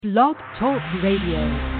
Blog Talk Radio.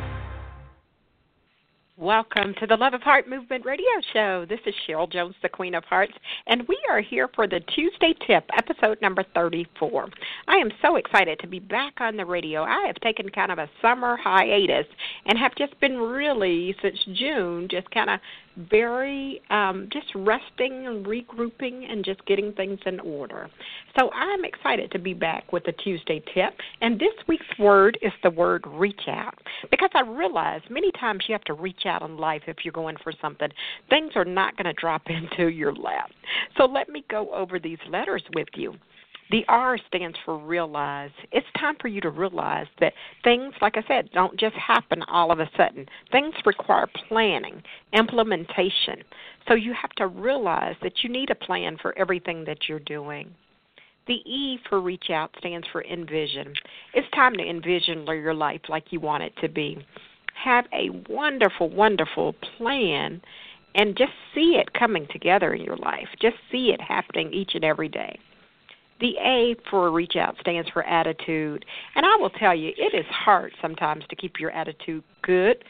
Welcome to the Love of Heart Movement Radio Show. This is Cheryl Jones, the Queen of Hearts, and we are here for the Tuesday Tip, episode number 34. I am so excited to be back on the radio. I have taken kind of a summer hiatus and have just been really, since June, just kind of very just resting and regrouping and just getting things in order. So I'm excited to be back with the Tuesday Tip, and this week's word is the word reach out, because I realize many times you have to reach out in life if you're going for something. Things are not going to drop into your lap. So let me go over these letters with you. The R stands for realize. It's time for you to realize that things, like I said, don't just happen all of a sudden. Things require planning, implementation. So you have to realize that you need a plan for everything that you're doing. The E for reach out stands for envision. It's time to envision your life like you want it to be. Have a wonderful, wonderful plan and just see it coming together in your life. Just see it happening each and every day. The A for reach out stands for attitude. And I will tell you, it is hard sometimes to keep your attitude good.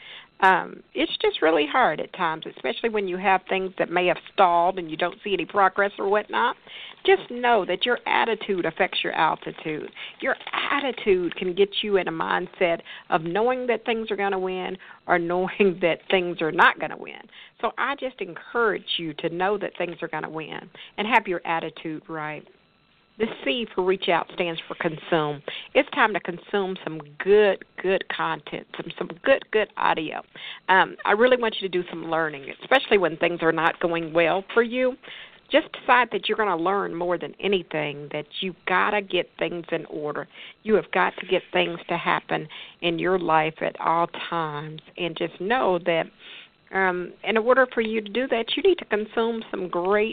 It's just really hard at times, especially when you have things that may have stalled and you don't see any progress or whatnot. Just know that your attitude affects your altitude. Your attitude can get you in a mindset of knowing that things are going to win or knowing that things are not going to win. So I just encourage you to know that things are going to win and have your attitude right. The C for reach out stands for consume. It's time to consume some good content, some good audio. I really want you to do some learning, especially when things are not going well for you. Just decide that you're going to learn more than anything, that you've got to get things in order. You have got to get things to happen in your life at all times. And just know that in order for you to do that, you need to consume some great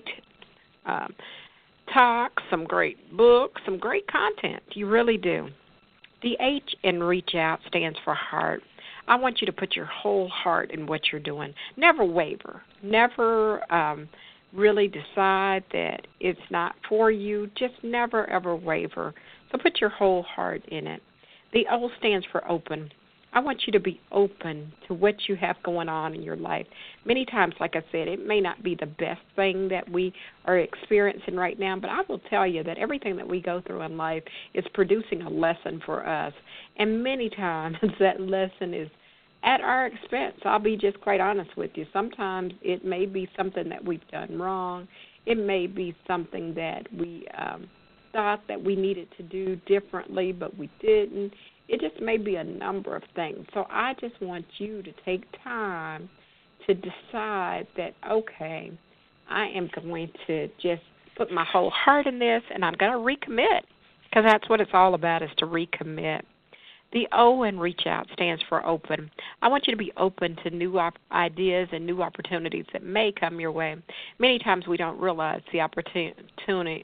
talk, some great books, some great content. You really do. The H in reach out stands for heart. I want you to put your whole heart in what you're doing. Never waver. Never really decide that it's not for you. Just never, ever waver. So put your whole heart in it. The O stands for open. I want you to be open to what you have going on in your life. Many times, like I said, it may not be the best thing that we are experiencing right now, but I will tell you that everything that we go through in life is producing a lesson for us. And many times that lesson is at our expense. I'll be just quite honest with you. Sometimes it may be something that we've done wrong. It may be something that we thought that we needed to do differently, but we didn't. It just may be a number of things. So I just want you to take time to decide that, okay, I am going to just put my whole heart in this, and I'm going to recommit, because that's what it's all about, is to recommit. The O in reach out stands for open. I want you to be open to new ideas and new opportunities that may come your way. Many times we don't realize the opportunity.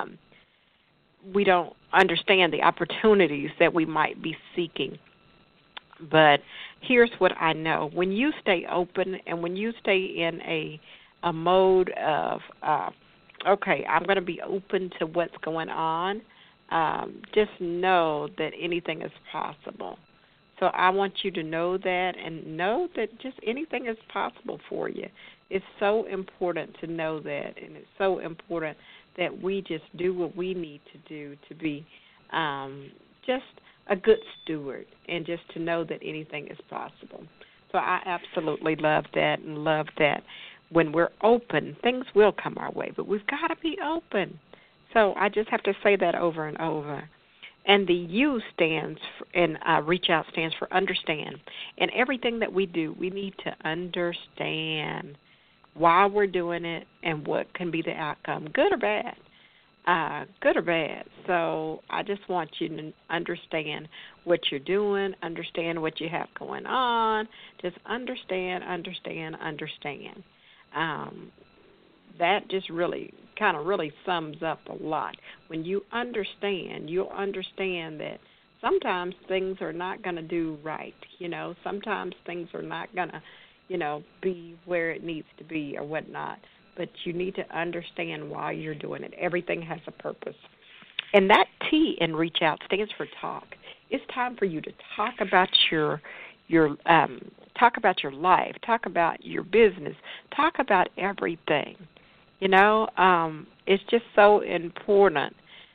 We don't understand the opportunities that we might be seeking. But here's what I know. When you stay open and when you stay in a mode of, okay, I'm going to be open to what's going on, just know that anything is possible. So I want you to know that, and know that just anything is possible for you. It's so important to know that, and it's so important that we just do what we need to do to be just a good steward, and just to know that anything is possible. So I absolutely love that, and love that when we're open, things will come our way, but we've got to be open. So I just have to say that over and over. And the U stands for, and reach out stands for understand. And everything that we do, we need to understand why we're doing it and what can be the outcome, good or bad. Good or bad. So I just want you to understand what you're doing, understand what you have going on. Just understand. That just really sums up a lot. When you understand, you'll understand that sometimes things are not going to do right. Sometimes things are not going to, be where it needs to be or whatnot. But you need to understand why you're doing it. Everything has a purpose. And that T in reach out stands for talk. it's time for you to talk about your talk about your life, talk about your business, talk about everything. It's just so important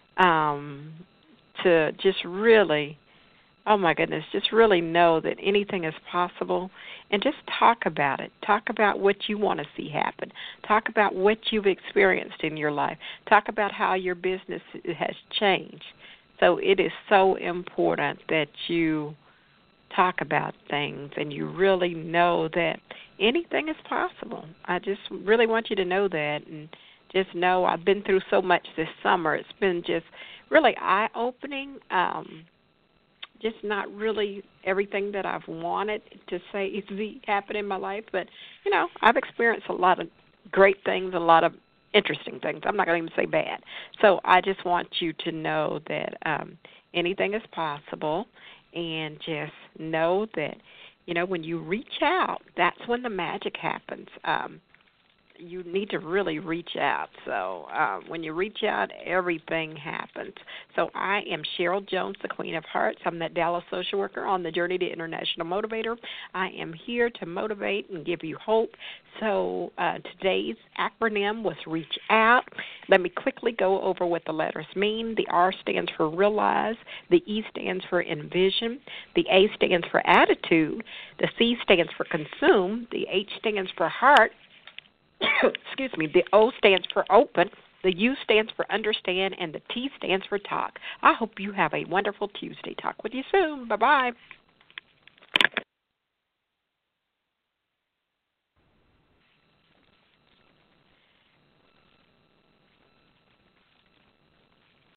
to just really, oh my goodness, just really know that anything is possible and just talk about it. Talk about what you want to see happen. Talk about what you've experienced in your life. Talk about how your business has changed. So it is so important that you talk about things and you really know that anything is possible. I just really want you to know that, and just know I've been through so much this summer. It's been just really eye-opening, just not really everything that I've wanted to say happen in my life, but, I've experienced a lot of great things, a lot of interesting things. I'm not going to even say bad. So I just want you to know that anything is possible, and just know that, when you reach out, that's when the magic happens. You need to really reach out. So when you reach out, everything happens. So I am Cheryl Jones, the Queen of Hearts. I'm that Dallas social worker on the journey to International Motivator. I am here to motivate and give you hope. So today's acronym was reach out. Let me quickly go over what the letters mean. The R stands for realize. The E stands for envision. The A stands for attitude. The C stands for consume. The H stands for heart. Excuse me, the O stands for open, the U stands for understand, and the T stands for talk. I hope you have a wonderful Tuesday. Talk with you soon. Bye-bye.